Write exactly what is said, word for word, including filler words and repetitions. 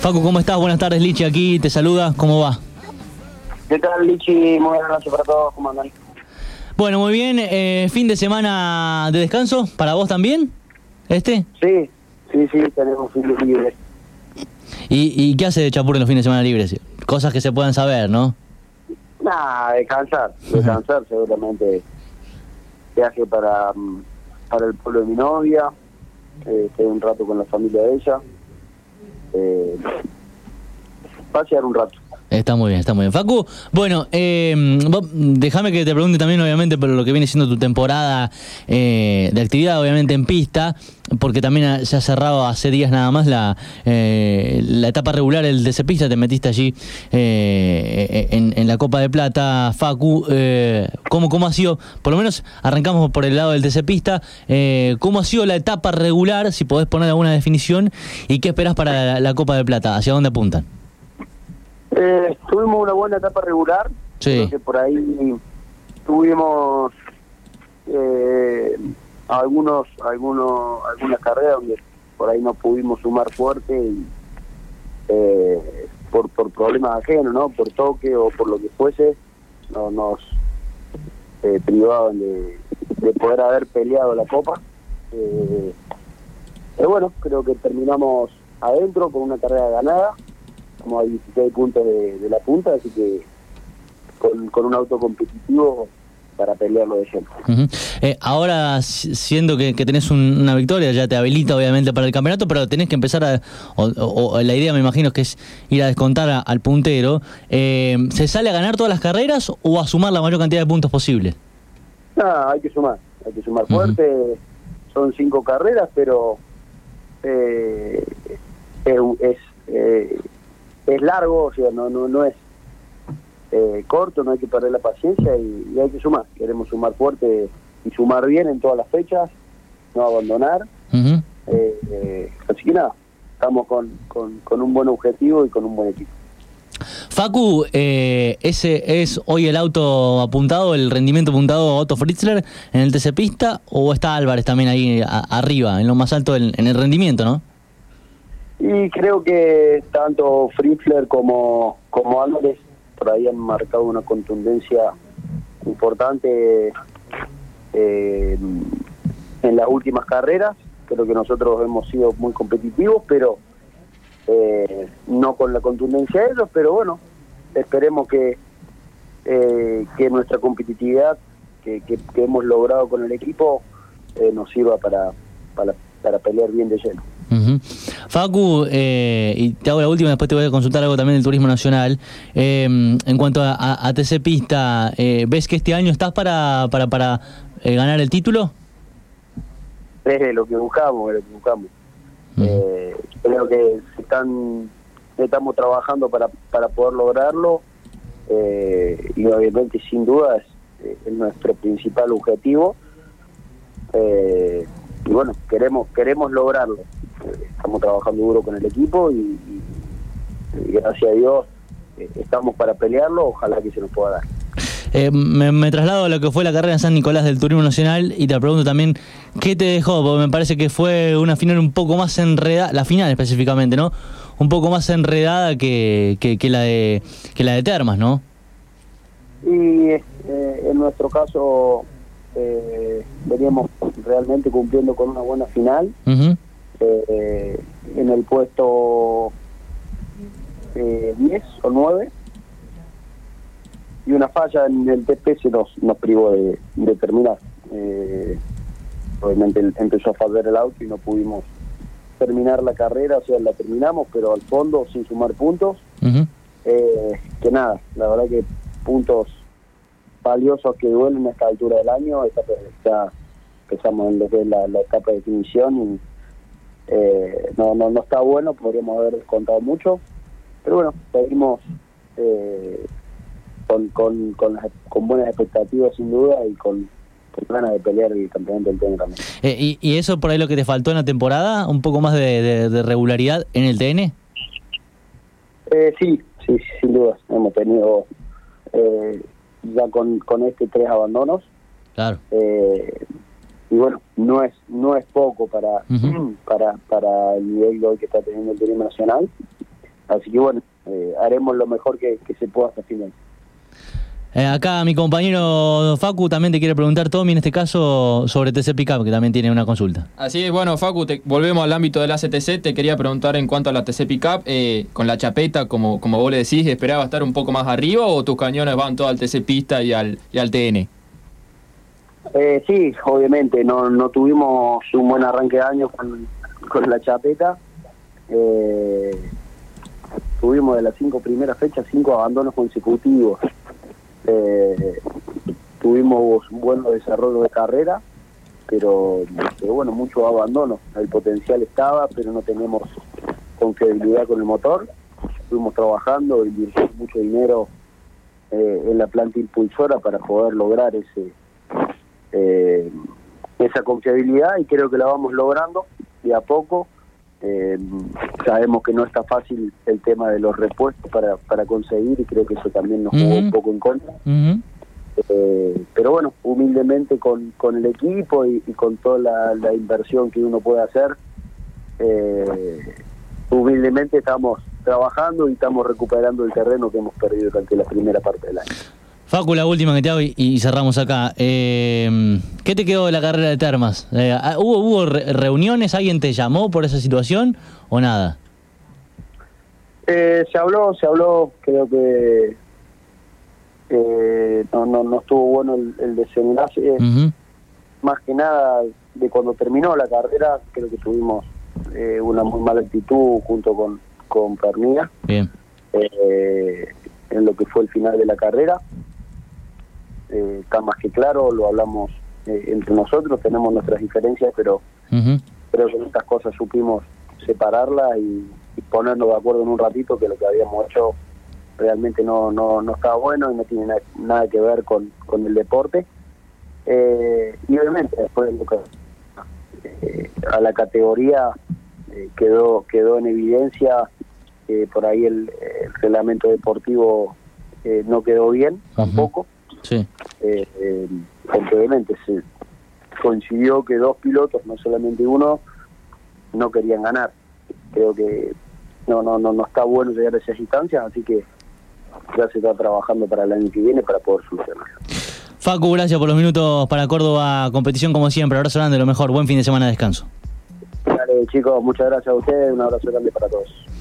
Facu, ¿cómo estás? Buenas tardes, Lichi, aquí te saluda. ¿Cómo va? ¿Qué tal, Lichi? Muy buenas noches para todos. ¿Cómo andan? Bueno, muy bien. Eh, ¿Fin de semana de descanso para vos también? ¿Este? Sí, sí, sí, tenemos fin de libre. ¿Y, ¿Y qué hace de Chapur en los fines de semana libres? Cosas que se puedan saber, ¿no? Nada, descansar. Descansar seguramente. Viaje para, para el pueblo de mi novia. Eh, estoy un rato con la familia de ella. Eh, pasear un rato. Está muy bien, está muy bien. Facu, bueno, eh, vos, déjame que te pregunte también, obviamente, por lo que viene siendo tu temporada eh, de actividad, obviamente, en pista, porque también se ha cerrado hace días nada más la eh, la etapa regular, el T C Pista, te metiste allí eh, en, en la Copa de Plata, Facu. Eh, ¿cómo, ¿Cómo ha sido? Por lo menos arrancamos por el lado del T C Pista. Eh, ¿Cómo ha sido la etapa regular, si podés poner alguna definición, y qué esperás para la, la Copa de Plata? ¿Hacia dónde apuntan? Eh, tuvimos una buena etapa regular. Sí. Creo que por ahí tuvimos eh, algunos, algunos, algunas carreras donde por ahí no pudimos sumar fuerte y, eh, por, por problemas ajenos, ¿no? Por toque o por lo que fuese, no, nos eh, privaban de, de poder haber peleado la copa. Eh, pero bueno, creo que terminamos adentro con una carrera ganada. Estamos a dieciséis puntos de, de la punta, así que con, con un auto competitivo para pelearlo de lleno. Uh-huh. Eh, ahora, siendo que, que tenés un, una victoria, ya te habilita obviamente para el campeonato, pero tenés que empezar a... O, o, o la idea, me imagino, que es ir a descontar a, al puntero. Eh, ¿Se sale a ganar todas las carreras o a sumar la mayor cantidad de puntos posible? No, hay que sumar, hay que sumar fuerte. Uh-huh. Son cinco carreras, pero eh, es... es eh, es largo, o sea, no no no es eh, corto, no hay que perder la paciencia y, y hay que sumar. Queremos sumar fuerte y sumar bien en todas las fechas, no abandonar. Uh-huh. eh, eh, así que nada, estamos con, con, con un buen objetivo y con un buen equipo. Facu, eh, ¿ese es hoy el auto apuntado, el rendimiento apuntado Otto Fritzler en el T C Pista, o está Álvarez también ahí a, arriba, en lo más alto en, en el rendimiento, no? Y creo que tanto Fritzler como, como Álvarez por ahí han marcado una contundencia importante eh, en las últimas carreras. Creo que nosotros hemos sido muy competitivos, pero eh, no con la contundencia de ellos, pero bueno, esperemos que, eh, que nuestra competitividad que, que, que hemos logrado con el equipo eh, nos sirva para, para, para pelear bien de lleno. Uh-huh. Facu, eh, y te hago la última, después te voy a consultar algo también del turismo nacional. Eh, en cuanto a, a, a T C Pista, eh, ¿ves que este año estás para para, para eh, ganar el título? Es lo que buscamos, es lo que buscamos. Uh-huh. eh, creo que están, estamos trabajando para, para poder lograrlo eh, y obviamente sin duda es, es nuestro principal objetivo. Eh, y bueno, queremos queremos lograrlo. Estamos trabajando duro con el equipo y, y, y gracias a Dios eh, estamos para pelearlo, ojalá que se nos pueda dar. Eh, me, me traslado a lo que fue la carrera en San Nicolás del Turismo Nacional y te pregunto también, ¿qué te dejó? Porque me parece que fue una final un poco más enredada, la final específicamente, ¿no? Un poco más enredada que, que, que, la, de, que la de Termas, ¿no? Y eh, en nuestro caso eh, veníamos realmente cumpliendo con una buena final. Uh-huh. Eh, en el puesto eh, diez o nueve y una falla en el T P se nos, nos privó de, de terminar. Eh, obviamente empezó a fallar el auto y no pudimos terminar la carrera, o sea, la terminamos, pero al fondo sin sumar puntos. Uh-huh. eh, que nada, la verdad que puntos valiosos que duelen a esta altura del año. Esta, ya empezamos en lo que es la, la etapa de definición y Eh, no, no no está bueno, podríamos haber descontado mucho, pero bueno, seguimos eh, con, con, con, las, con buenas expectativas sin duda y con, con ganas de pelear el campeonato del T N también. Eh, y, ¿Y eso por ahí lo que te faltó en la temporada? ¿Un poco más de, de, de regularidad en el T N? Eh, sí, sí, sin duda, hemos tenido eh, ya con, con este tres abandonos. Claro. Eh, y bueno, no es no es poco para uh-huh. para para el nivel de hoy que está teniendo el turismo nacional, así que bueno, eh, haremos lo mejor que, que se pueda hasta final. Eh, acá mi compañero Facu también te quiere preguntar, Tommy, en este caso, sobre T C Pickup, que también tiene una consulta. Así es, bueno, Facu, te, volvemos al ámbito del A C T C. Te quería preguntar en cuanto a la T C Pickup, eh, con la chapeta, como, como vos le decís, ¿esperabas estar un poco más arriba o tus cañones van todo al T C Pista y al, y al T N? Eh, sí, obviamente, no, no tuvimos un buen arranque de año con, con la chapeta. Eh, tuvimos de las cinco primeras fechas cinco abandonos consecutivos. Eh, tuvimos un buen desarrollo de carrera, pero, pero bueno, mucho abandono. El potencial estaba, pero no tenemos confiabilidad con el motor. Estuvimos trabajando, invirtiendo mucho dinero eh, en la planta impulsora para poder lograr ese eh, esa confiabilidad, y creo que la vamos logrando de a poco. Eh, sabemos que no está fácil el tema de los repuestos para, para conseguir, y creo que eso también nos jugó Uh-huh. un poco en contra. Uh-huh. Eh, pero bueno, humildemente con, con el equipo y, y con toda la, la inversión que uno puede hacer, eh, humildemente estamos trabajando y estamos recuperando el terreno que hemos perdido durante la primera parte del año. Facu, la última que te hago y, y cerramos acá. Eh, ¿Qué te quedó de la carrera de Termas? Eh, ¿Hubo, hubo re- reuniones? ¿Alguien te llamó por esa situación o nada? Eh, se habló, se habló, creo que eh, no, no, no estuvo bueno el, el desenlace, Uh-huh. más que nada de cuando terminó la carrera. Creo que tuvimos eh, una muy mala actitud junto con, con Pernilla, Bien. eh, en lo que fue el final de la carrera. Eh, está más que claro, lo hablamos eh, entre nosotros, tenemos nuestras diferencias, pero Uh-huh. creo que en estas cosas supimos separarla y, y ponernos de acuerdo en un ratito que lo que habíamos hecho realmente no no, no estaba bueno y no tiene na- nada que ver con, con el deporte. Eh, y obviamente después lo que, eh, a la categoría eh, quedó quedó en evidencia que por ahí el, el reglamento deportivo eh, no quedó bien tampoco. Sí. Eh, eh, porque obviamente se coincidió que dos pilotos, no solamente uno, no querían ganar. Creo que no no no no está bueno llegar a esas instancias, así que ya se está trabajando para el año que viene para poder solucionarlo. Facu, gracias por los minutos para Córdoba Competición como siempre. Abrazo grande, lo mejor. Buen fin de semana de descanso. Dale, chicos, muchas gracias a ustedes, un abrazo grande para todos.